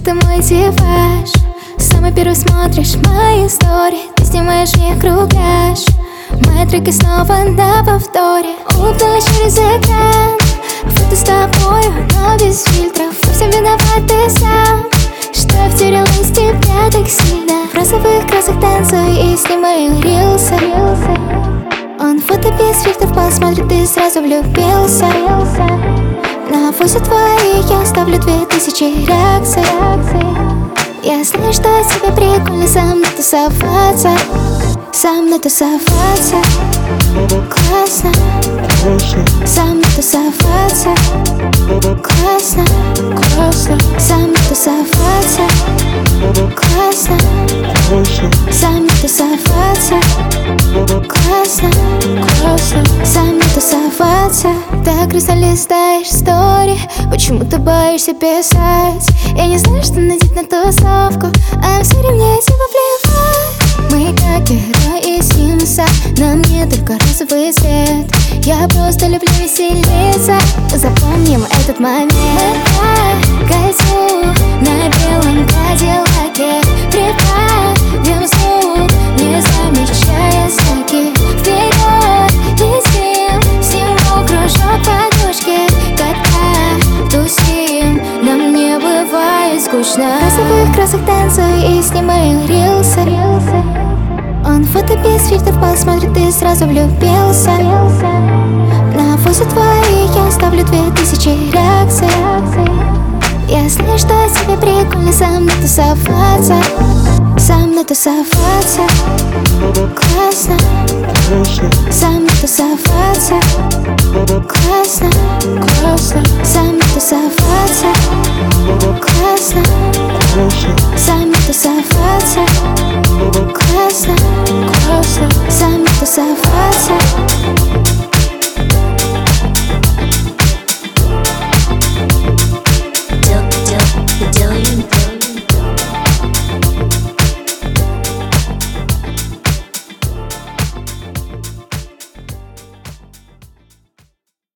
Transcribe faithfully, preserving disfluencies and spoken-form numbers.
ты мой типаж. Самый первый смотришь мои истории, ты снимаешь мне кругляш. Мои треки снова на повторе, улыбнулась через экран. Фото с тобою, но без фильтров. Во всем виноват ты сам, что я втерялась в тебя так сильно. В розовых красок танцую и снимаю рилсы. Он фото без фильтров посмотрит, ты сразу влюбился. На фосе твои я ставлю две тысячи реакций. Я знаю, что тебе прикольно со мной тусоваться. Со мной тусоваться классно. Со мной тусоваться классно. Классно. Со мной тусоваться классно. Со мной тусоваться классно. Классно. Со мной тусоваться. Так просто листаешь стори, почему ты боишься писать? Я не знаю, что надеть на тусовку, а все мне типа плевать. Мы как герои из Симса, на мне только розовый цвет. Я просто люблю веселиться, запомним этот момент. Мы кольцу на белом кадиллаке, прибавим звук, не замечая знаки. Вперед летим, всему кружок подушки. Когда тусим, нам не бывает скучно. В розовых красок танцую и снимаю рилсы. Он фото без фильтров посмотрит, ты сразу влюбился. На фосе твои я ставлю две тысячи реакций. Я знаю, что тебе прикольно со мной тусоваться. Со мной тусоваться классно. Со мной тусоваться классно. Классно. Со мной тусоваться